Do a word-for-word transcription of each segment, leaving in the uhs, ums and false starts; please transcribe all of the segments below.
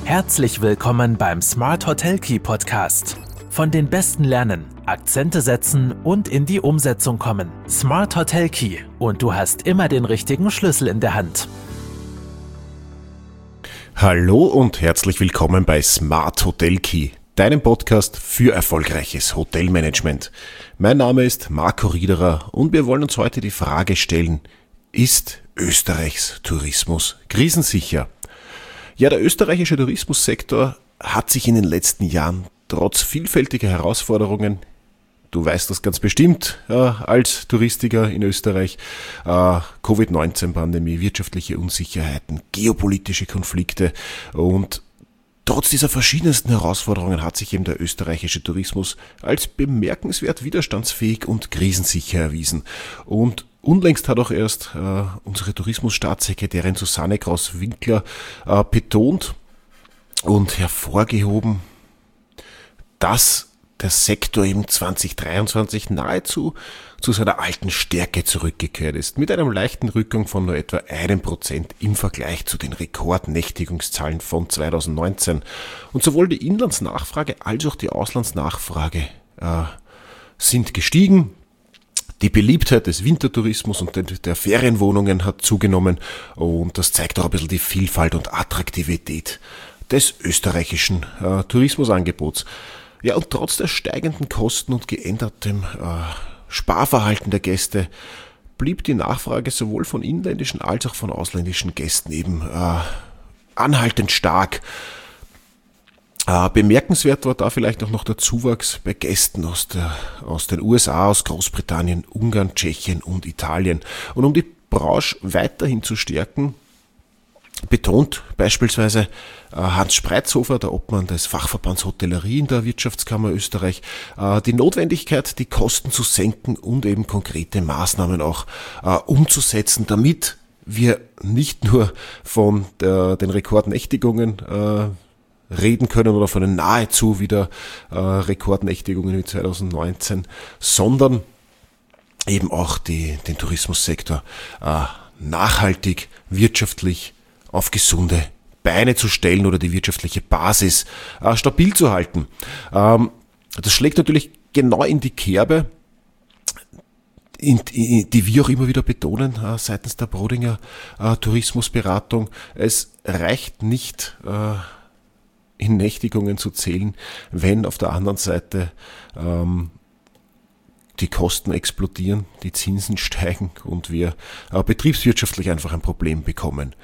Herzlich willkommen beim Smart Hotel Key Podcast. Von den Besten lernen, Akzente setzen und in die Umsetzung kommen. Smart Hotel Key und du hast immer den richtigen Schlüssel in der Hand. Hallo und herzlich willkommen bei Smart Hotel Key, deinem Podcast für erfolgreiches Hotelmanagement. Mein Name ist Marco Riederer und wir wollen uns heute die Frage stellen: Ist Österreichs Tourismus krisensicher? Ja, der österreichische Tourismussektor hat sich in den letzten Jahren trotz vielfältiger Herausforderungen, du weißt das ganz bestimmt äh, als Touristiker in Österreich, äh, Covid neunzehn Pandemie, wirtschaftliche Unsicherheiten, geopolitische Konflikte und trotz dieser verschiedensten Herausforderungen hat sich eben der österreichische Tourismus als bemerkenswert widerstandsfähig und krisensicher erwiesen. Und unlängst hat auch erst äh, unsere Tourismusstaatssekretärin Susanne Kraus-Winkler äh, betont und hervorgehoben, dass der Sektor eben zwanzig dreiundzwanzig nahezu zu seiner alten Stärke zurückgekehrt ist, mit einem leichten Rückgang von nur etwa einem Prozent im Vergleich zu den Rekordnächtigungszahlen von zweitausendneunzehn. Und sowohl die Inlandsnachfrage als auch die Auslandsnachfrage äh, sind gestiegen. Die Beliebtheit des Wintertourismus und der Ferienwohnungen hat zugenommen und das zeigt auch ein bisschen die Vielfalt und Attraktivität des österreichischen äh, Tourismusangebots. Ja, und trotz der steigenden Kosten und geändertem äh, Sparverhalten der Gäste blieb die Nachfrage sowohl von inländischen als auch von ausländischen Gästen eben äh, anhaltend stark. Äh, bemerkenswert war da vielleicht auch noch der Zuwachs bei Gästen aus, der, aus den U S A, aus Großbritannien, Ungarn, Tschechien und Italien. Und um die Branche weiterhin zu stärken, betont beispielsweise äh, Hans Spreizhofer, der Obmann des Fachverbands Hotellerie in der Wirtschaftskammer Österreich, äh, die Notwendigkeit, die Kosten zu senken und eben konkrete Maßnahmen auch äh, umzusetzen, damit wir nicht nur von der, den Rekordnächtigungen äh, reden können oder von den nahezu wieder äh, Rekordnächtigungen wie zweitausendneunzehn, sondern eben auch die, den Tourismussektor äh, nachhaltig, wirtschaftlich auf gesunde Beine zu stellen oder die wirtschaftliche Basis äh, stabil zu halten. Ähm, das schlägt natürlich genau in die Kerbe, in, in, die wir auch immer wieder betonen äh, seitens der Brodinger äh, Tourismusberatung. Es reicht nicht, äh, in Nächtigungen zu zählen, wenn auf der anderen Seite ähm, die Kosten explodieren, die Zinsen steigen und wir äh, betriebswirtschaftlich einfach ein Problem bekommen.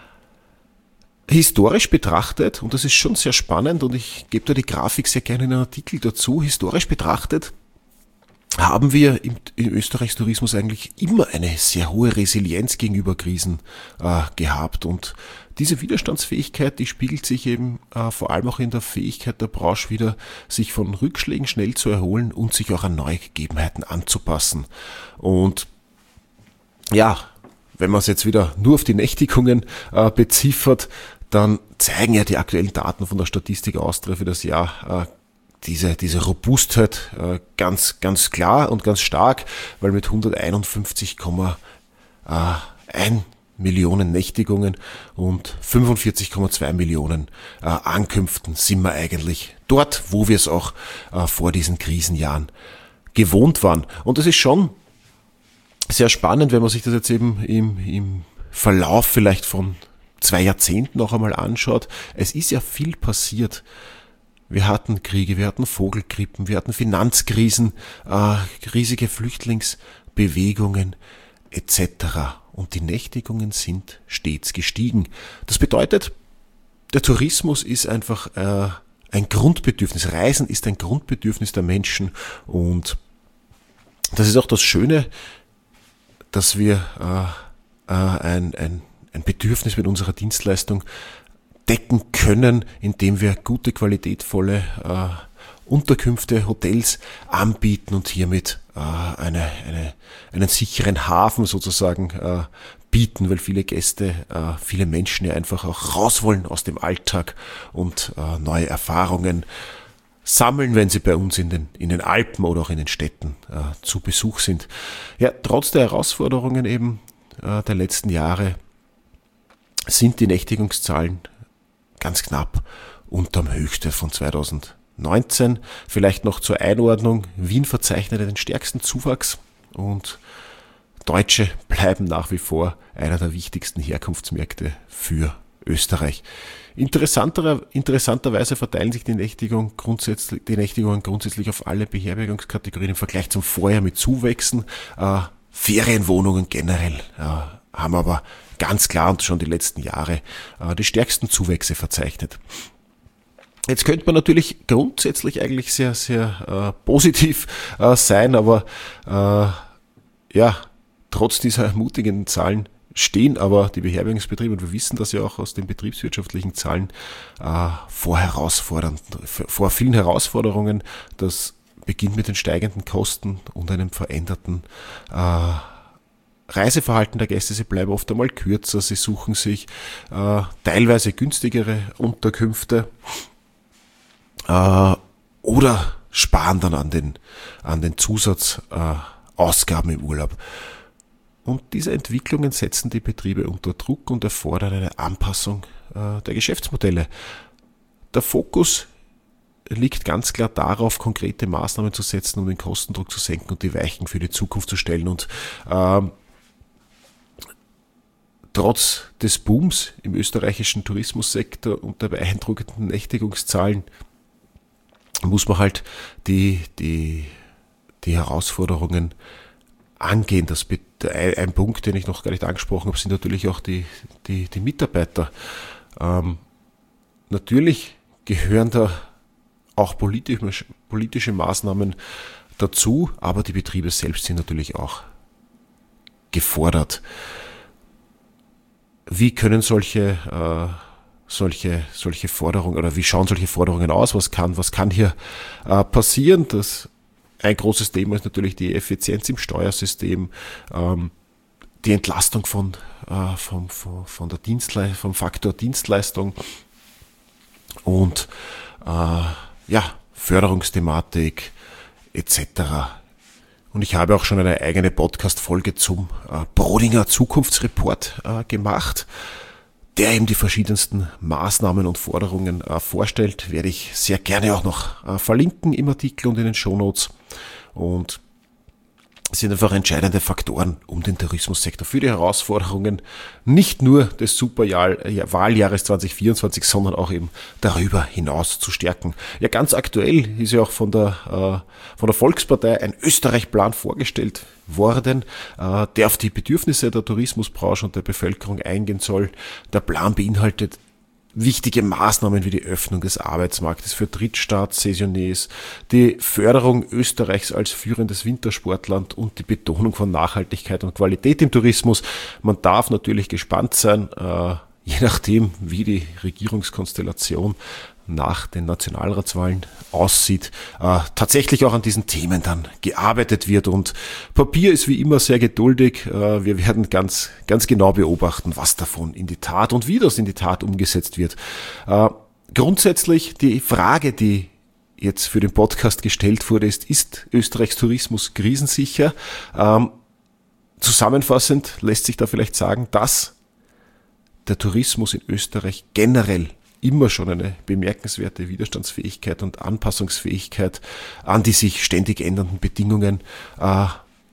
Historisch betrachtet, und das ist schon sehr spannend und ich gebe da die Grafik sehr gerne in einem Artikel dazu, historisch betrachtet haben wir im, im Österreichs Tourismus eigentlich immer eine sehr hohe Resilienz gegenüber Krisen äh, gehabt und diese Widerstandsfähigkeit, die spiegelt sich eben äh, vor allem auch in der Fähigkeit der Branche wieder, sich von Rückschlägen schnell zu erholen und sich auch an neue Gegebenheiten anzupassen. Und ja, wenn man es jetzt wieder nur auf die Nächtigungen äh, beziffert, dann zeigen ja die aktuellen Daten von der Statistik Austria für das Jahr äh, diese, diese Robustheit äh, ganz, ganz klar und ganz stark, weil mit hunderteinundfünfzig Komma eins Millionen Nächtigungen und fünfundvierzig Komma zwei Millionen äh, Ankünften sind wir eigentlich dort, wo wir es auch äh, vor diesen Krisenjahren gewohnt waren. Und das ist schon sehr spannend, wenn man sich das jetzt eben im, im Verlauf vielleicht von zwei Jahrzehnten noch einmal anschaut. Es ist ja viel passiert. Wir hatten Kriege, wir hatten Vogelgrippen, wir hatten Finanzkrisen, äh, riesige Flüchtlingsbewegungen et cetera. Und die Nächtigungen sind stets gestiegen. Das bedeutet, der Tourismus ist einfach äh, ein Grundbedürfnis. Reisen ist ein Grundbedürfnis der Menschen. Und das ist auch das Schöne, dass wir äh, äh, ein, ein, ein Bedürfnis mit unserer Dienstleistung decken können, indem wir gute, qualitätvolle äh, Unterkünfte, Hotels anbieten und hiermit äh, eine, eine, einen sicheren Hafen sozusagen äh, bieten, weil viele Gäste, äh, viele Menschen ja einfach auch raus wollen aus dem Alltag und äh, neue Erfahrungen sammeln, wenn sie bei uns in den, in den Alpen oder auch in den Städten äh, zu Besuch sind. Ja, trotz der Herausforderungen eben äh, der letzten Jahre sind die Nächtigungszahlen ganz knapp unterm Höchstwert von zweitausendneunzehn. Vielleicht noch zur Einordnung, Wien verzeichnete den stärksten Zuwachs und Deutsche bleiben nach wie vor einer der wichtigsten Herkunftsmärkte für Österreich. Interessanter, interessanterweise verteilen sich die, Nächtigung grundsätzlich, die Nächtigungen grundsätzlich auf alle Beherbergungskategorien im Vergleich zum Vorjahr mit Zuwächsen. Äh, Ferienwohnungen generell äh, haben aber ganz klar und schon die letzten Jahre äh, die stärksten Zuwächse verzeichnet. Jetzt könnte man natürlich grundsätzlich eigentlich sehr, sehr äh, positiv äh, sein, aber äh, ja, trotz dieser ermutigenden Zahlen stehen aber die Beherbergungsbetriebe, und wir wissen das ja auch aus den betriebswirtschaftlichen Zahlen, äh, vor herausfordernden, vor vielen Herausforderungen. Das beginnt mit den steigenden Kosten und einem veränderten äh, Reiseverhalten der Gäste. Sie bleiben oft einmal kürzer, sie suchen sich äh, teilweise günstigere Unterkünfte äh, oder sparen dann an den, an den Zusatzausgaben äh, im Urlaub. Und diese Entwicklungen setzen die Betriebe unter Druck und erfordern eine Anpassung äh, der Geschäftsmodelle. Der Fokus liegt ganz klar darauf, konkrete Maßnahmen zu setzen, um den Kostendruck zu senken und die Weichen für die Zukunft zu stellen. Und ähm, trotz des Booms im österreichischen Tourismussektor und der beeindruckenden Nächtigungszahlen muss man halt die, die, die Herausforderungen angehen. Das ein Punkt, den ich noch gar nicht angesprochen habe, sind natürlich auch die, die, die Mitarbeiter. Ähm, natürlich gehören da auch politische, politische Maßnahmen dazu, aber die Betriebe selbst sind natürlich auch gefordert. Wie können solche, äh, solche, solche Forderungen oder wie schauen solche Forderungen aus? Was kann, was kann hier äh, passieren? Das Ein großes Thema ist natürlich die Effizienz im Steuersystem, ähm, die Entlastung von, äh, vom, von, von der Dienstleistung, vom Faktor Dienstleistung und äh, ja, Förderungsthematik et cetera. Und ich habe auch schon eine eigene Podcast-Folge zum äh, Brodinger Zukunftsreport äh, gemacht, der eben die verschiedensten Maßnahmen und Forderungen äh, vorstellt. Werde ich sehr gerne auch noch äh, verlinken im Artikel und in den Shownotes. Und es sind einfach entscheidende Faktoren, um den Tourismussektor für die Herausforderungen nicht nur des Superwahljahres zwanzig vierundzwanzig, sondern auch eben darüber hinaus zu stärken. Ja, ganz aktuell ist ja auch von der, äh, von der Volkspartei ein Österreich-Plan vorgestellt worden, äh, der auf die Bedürfnisse der Tourismusbranche und der Bevölkerung eingehen soll. Der Plan beinhaltet wichtige Maßnahmen wie die Öffnung des Arbeitsmarktes für Drittstaatssaisonniers, die Förderung Österreichs als führendes Wintersportland und die Betonung von Nachhaltigkeit und Qualität im Tourismus. Man darf natürlich gespannt sein, äh, je nachdem, wie die Regierungskonstellation nach den Nationalratswahlen aussieht, äh, tatsächlich auch an diesen Themen dann gearbeitet wird. Und Papier ist wie immer sehr geduldig. Äh, wir werden ganz, ganz genau beobachten, was davon in die Tat und wie das in die Tat umgesetzt wird. Äh, grundsätzlich die Frage, die jetzt für den Podcast gestellt wurde, ist, ist Österreichs Tourismus krisensicher? Ähm, zusammenfassend lässt sich da vielleicht sagen, dass der Tourismus in Österreich generell immer schon eine bemerkenswerte Widerstandsfähigkeit und Anpassungsfähigkeit an die sich ständig ändernden Bedingungen äh,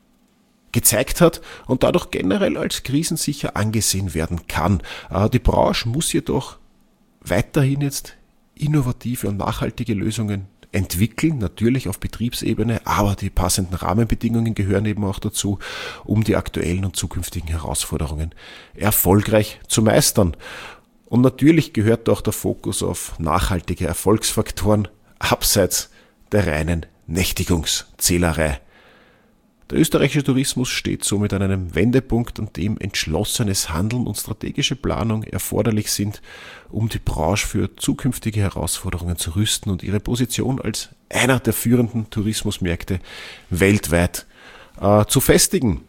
gezeigt hat und dadurch generell als krisensicher angesehen werden kann. Äh, die Branche muss jedoch weiterhin jetzt innovative und nachhaltige Lösungen entwickeln, natürlich auf Betriebsebene, aber die passenden Rahmenbedingungen gehören eben auch dazu, um die aktuellen und zukünftigen Herausforderungen erfolgreich zu meistern. Und natürlich gehört auch der Fokus auf nachhaltige Erfolgsfaktoren abseits der reinen Nächtigungszählerei. Der österreichische Tourismus steht somit an einem Wendepunkt, an dem entschlossenes Handeln und strategische Planung erforderlich sind, um die Branche für zukünftige Herausforderungen zu rüsten und ihre Position als einer der führenden Tourismusmärkte weltweit äh, zu festigen.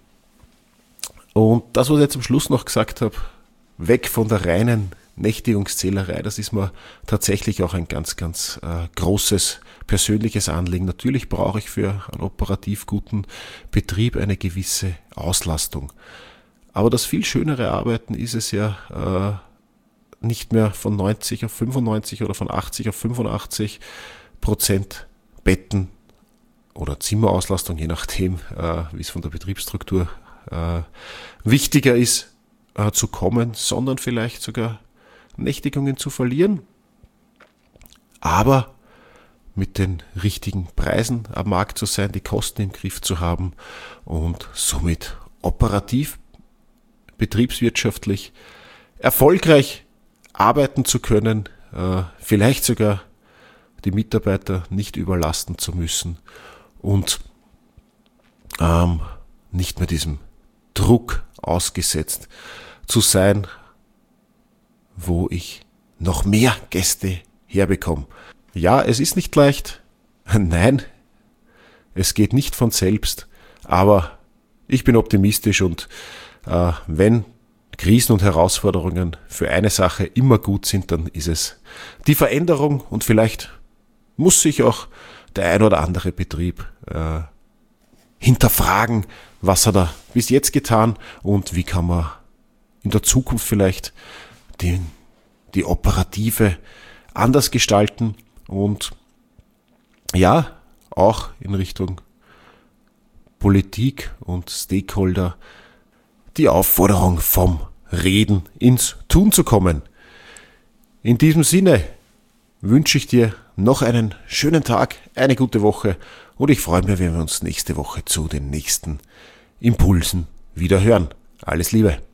Und das, was ich jetzt am Schluss noch gesagt habe, weg von der reinen Nächtigungszählerei, das ist mir tatsächlich auch ein ganz, ganz äh, großes persönliches Anliegen. Natürlich brauche ich für einen operativ guten Betrieb eine gewisse Auslastung. Aber das viel schönere Arbeiten ist es ja, äh, nicht mehr von neunzig auf fünfundneunzig oder von achtzig auf fünfundachtzig Prozent Betten oder Zimmerauslastung, je nachdem, äh, wie es von der Betriebsstruktur äh, wichtiger ist, äh, zu kommen, sondern vielleicht sogar Nächtigungen zu verlieren, aber mit den richtigen Preisen am Markt zu sein, die Kosten im Griff zu haben und somit operativ, betriebswirtschaftlich erfolgreich arbeiten zu können, äh, vielleicht sogar die Mitarbeiter nicht überlasten zu müssen und ähm, nicht mehr diesem Druck ausgesetzt zu sein, wo ich noch mehr Gäste herbekomme. Ja, es ist nicht leicht. Nein, es geht nicht von selbst, aber ich bin optimistisch und äh, wenn Krisen und Herausforderungen für eine Sache immer gut sind, dann ist es die Veränderung und vielleicht muss sich auch der ein oder andere Betrieb äh, hinterfragen, was hat er bis jetzt getan und wie kann man in der Zukunft vielleicht die, die Operative anders gestalten und ja, auch in Richtung Politik und Stakeholder die Aufforderung vom Reden ins Tun zu kommen. In diesem Sinne wünsche ich dir noch einen schönen Tag, eine gute Woche und ich freue mich, wenn wir uns nächste Woche zu den nächsten Impulsen wieder hören. Alles Liebe!